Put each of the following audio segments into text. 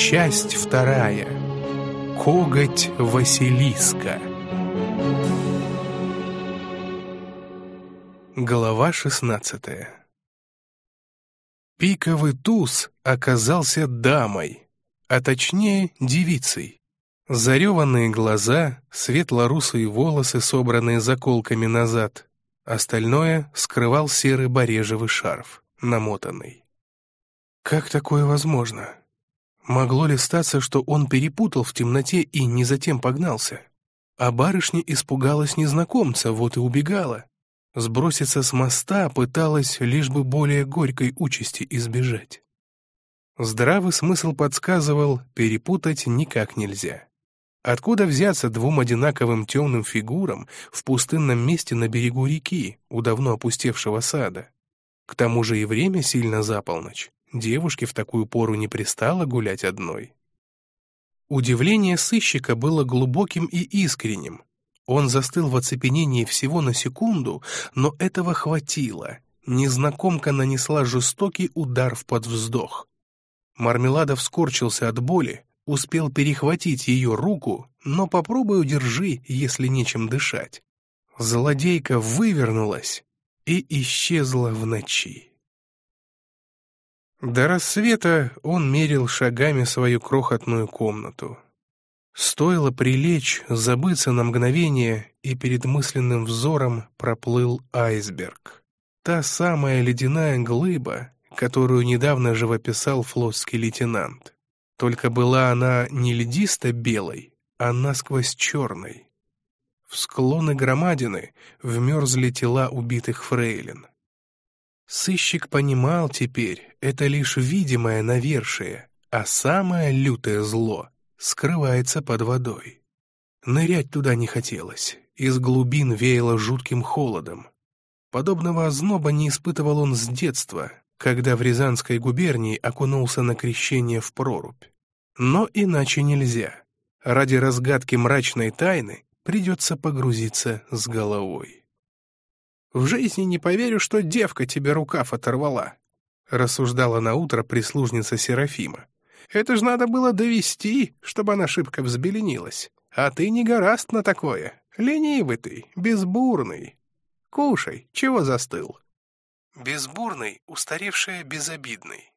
Часть вторая. Коготь Василиска. Глава 16. Пиковый туз оказался дамой, а точнее девицей. Зареванные глаза, светло-русые волосы, собранные заколками назад. Остальное скрывал серый барежевый шарф, намотанный. Как такое возможно? Могло ли статься, что он перепутал в темноте и не затем погнался? А барышня испугалась незнакомца, вот и убегала. Сброситься с моста пыталась, лишь бы более горькой участи избежать. Здравый смысл подсказывал, перепутать никак нельзя. Откуда взяться двум одинаковым темным фигурам в пустынном месте на берегу реки, у давно опустевшего сада? К тому же и время сильно за полночь. Девушке в такую пору не пристало гулять одной. Удивление сыщика было глубоким и искренним. Он застыл в оцепенении всего на секунду, но этого хватило. Незнакомка нанесла жестокий удар в подвздох. Мармеладов скорчился от боли, успел перехватить ее руку, но попробуй удержи, если нечем дышать. Злодейка вывернулась и исчезла в ночи. До рассвета он мерил шагами свою крохотную комнату. Стоило прилечь, забыться на мгновение, и перед мысленным взором проплыл айсберг. Та самая ледяная глыба, которую недавно живописал флотский лейтенант. Только была она не льдисто-белой, а насквозь черной. В склоны громадины вмерзли тела убитых фрейлин. Сыщик понимал теперь, это лишь видимое навершие, а самое лютое зло скрывается под водой. Нырять туда не хотелось, из глубин веяло жутким холодом. Подобного озноба не испытывал он с детства, когда в Рязанской губернии окунулся на крещение в прорубь. Но иначе нельзя. Ради разгадки мрачной тайны придется погрузиться с головой. «В жизни не поверю, что девка тебе рукав оторвала», — рассуждала наутро прислужница Серафима. «Это ж надо было довести, чтобы она шибко взбеленилась. А ты не горазд на такое. Ленивый ты, безбурный. Кушай, чего застыл?» Безбурный, устаревшая, безобидный.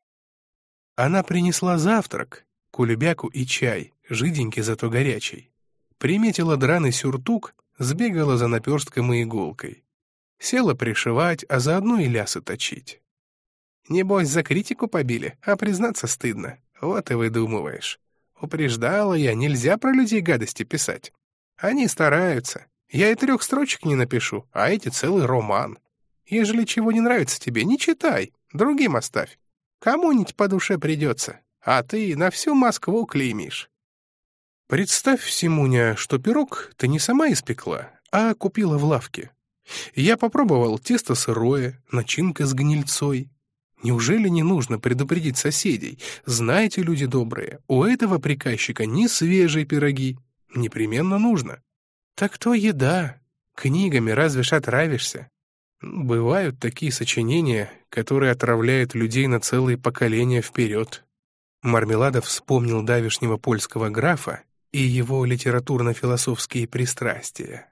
Она принесла завтрак, кулебяку и чай, жиденький, зато горячий. Приметила драный сюртук, сбегала за наперстком и иголкой. Села пришивать, а заодно и лясы точить. Небось, за критику побили, а признаться стыдно. Вот и выдумываешь. Упреждала я, нельзя про людей гадости писать. Они стараются. Я и 3 строчек не напишу, а эти целый роман. Ежели чего не нравится тебе, не читай, другим оставь. Кому-нибудь по душе придется, а ты на всю Москву клеймишь. Представь, Симуня, что пирог ты не сама испекла, а купила в лавке. Я попробовал тесто сырое, начинка с гнильцой. Неужели не нужно предупредить соседей? Знаете, люди добрые, у этого приказчика не свежие пироги. Непременно нужно. Так то еда. Книгами разве ж отравишься? Бывают такие сочинения, которые отравляют людей на целые поколения вперед. Мармеладов вспомнил давешнего польского графа и его литературно-философские пристрастия.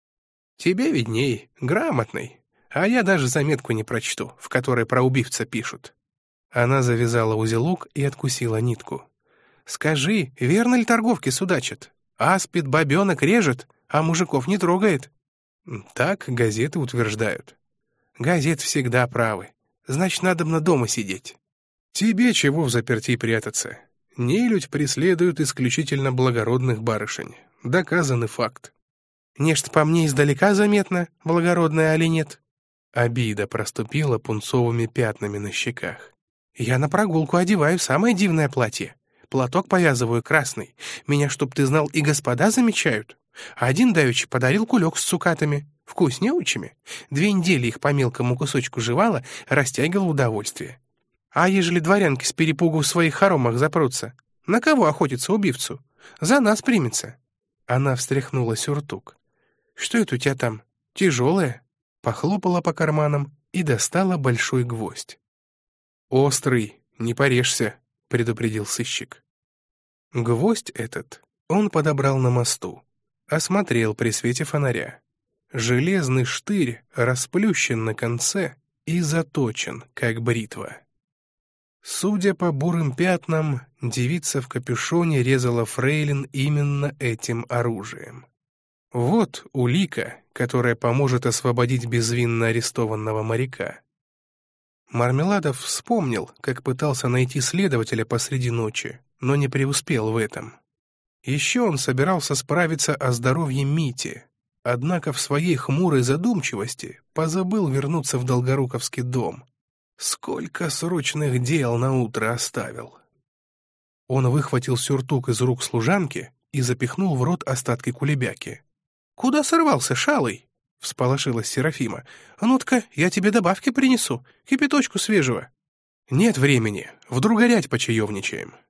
«Тебе видней, грамотный, а я даже заметку не прочту, в которой про убивца пишут». Она завязала узелок и откусила нитку. «Скажи, верно ли торговки судачат? Аспид бабенок режет, а мужиков не трогает?» «Так газеты утверждают». «Газеты всегда правы. Значит, надобно дома сидеть». «Тебе чего в прятаться? Нелюдь преследует исключительно благородных барышень. Доказанный факт». «Нечто по мне издалека заметно, благородная али нет?» Обида проступила пунцовыми пятнами на щеках. «Я на прогулку одеваю самое дивное платье. Платок повязываю красный. Меня, чтоб ты знал, и господа замечают. Один давеча подарил кулек с цукатами, вкуснеучими. 2 недели их по мелкому кусочку жевала, растягивал удовольствие. А ежели дворянки с перепугу в своих хоромах запрутся, на кого охотится убивцу? За нас примется». Она встряхнула сюртук. «Что это у тебя там? Тяжелое?» Похлопала по карманам и достала большой гвоздь. «Острый, не порежься», — предупредил сыщик. Гвоздь этот он подобрал на мосту, осмотрел при свете фонаря. Железный штырь расплющен на конце и заточен, как бритва. Судя по бурым пятнам, девица в капюшоне резала фрейлин именно этим оружием. Вот улика, которая поможет освободить безвинно арестованного моряка. Мармеладов вспомнил, как пытался найти следователя посреди ночи, но не преуспел в этом. Еще он собирался справиться о здоровье Мити, однако в своей хмурой задумчивости позабыл вернуться в Долгоруковский дом. Сколько срочных дел на утро оставил. Он выхватил сюртук из рук служанки и запихнул в рот остатки кулебяки. «Куда сорвался, шалый?» — всполошилась Серафима. «А ну-ка, я тебе добавки принесу, кипяточку свежего». «Нет времени, вдруг горять почаевничаем».